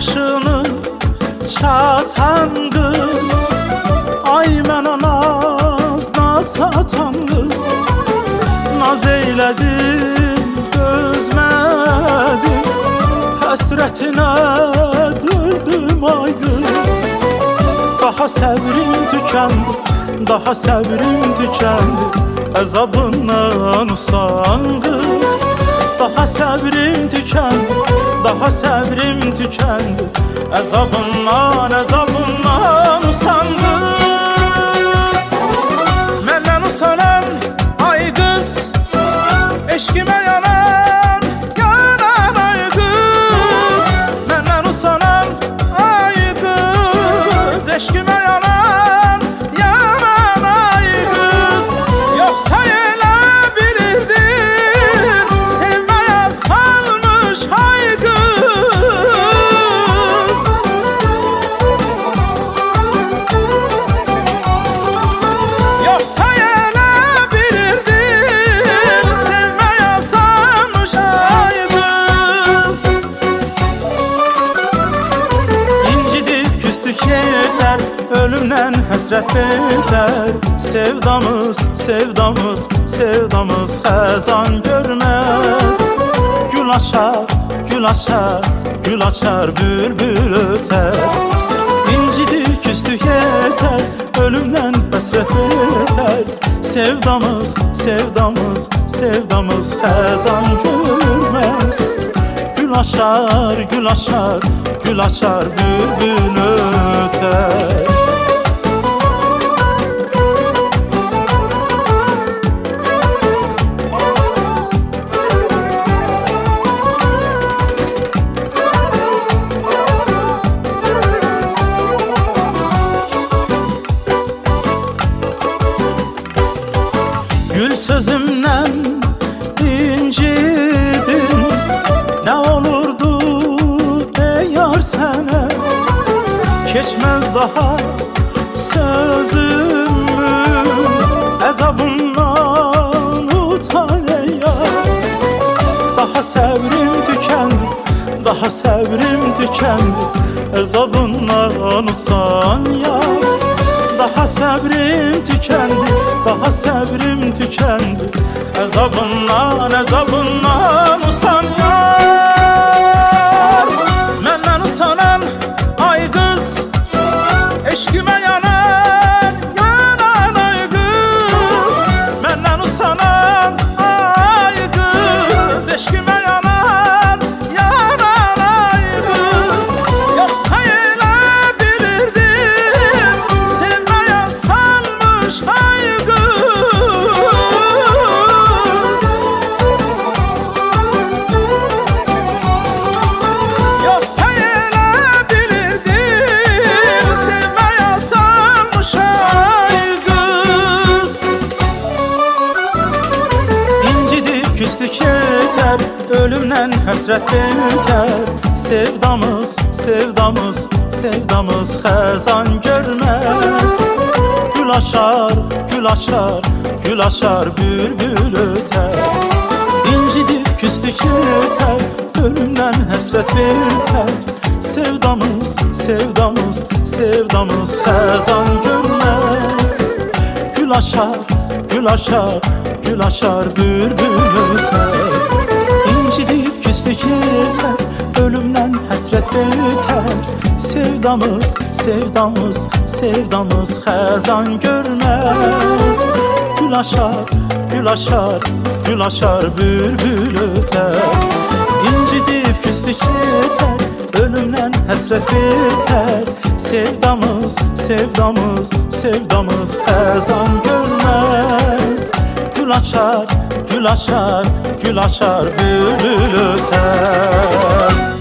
yaşını çatan kız, ay mənə naz satan kız. Naz eylədim, dözmədim, həsrətinə dözdüm ay qız. Daha səbrim tükəndi, daha səbrim tükəndi, əzabından usan qız. Daha səbrim tükəndi, daha səbrim tükəndi, əzabından usan qız. Məndən usanan ay qız, eşqimə yanan ay qız. Məndən usanan ay qız, eşqimə yanan ay qız. Yoxsa elə bilirdin, sevməyə salmış ay qız. Yoxsa elə bilirdin, sevməyə salmış ay qız. İncidib küstük yeter, ölümdən həsrət betər. Sevdamız, sevdamız, sevdamız xəzan görməz. Gül açar, gül açar, gül açar, bülbül ötər. İncidik küstük yeter, ölümdən həsrət betər. Sevdamız, sevdamız, sevdamız xəzan görməz. Gül açar, gül açar, gül açar, bülbül ötər. Gül sözümdən incidin, nə olurdu ey yar sənə? Keçməz daha sözümün əzabından utan ey yar. Daha səbrim tükəndi, daha səbrim tükəndi, əzabından usan yar. Daha səbrim tükəndi, daha səbrim tükəndi, əzabından usan yar. Məndən usanan ay qız, eşqimə yanan ay qız. Məndən usanan ay qız, eşqimə yanan ay qız. Yoxsa elə bilirdim, sevməyə salmış ay qız. Yoxsa elə bilirdim, sevməyə salmış ay qız. İncidib küstük yeter, ölümdən həsrət betər. Sevdamız, sevdamız, sevdamız xəzan görməz. Gül açar, gül açar, gül açar, bülbül ötər. İncidib küstük yeter, ölümdən həsrət betər. Sevdamız, sevdamız, sevdamız xəzan görməz. Gül açar, gül açar, gül açar, bülbül ötər. İncidib küstük yeter, ölümdən həsrət betər. Sevdamız, sevdamız, sevdamız xəzan görməz. Gül açar, gül açar, gül açar, bülbül ötər. İncidib küstük yeter, ölümdən həsrət betər. Sevdamız, sevdamız, sevdamız xəzan görməz. Gül açar, gül açar, gül açar, bülbül ötər.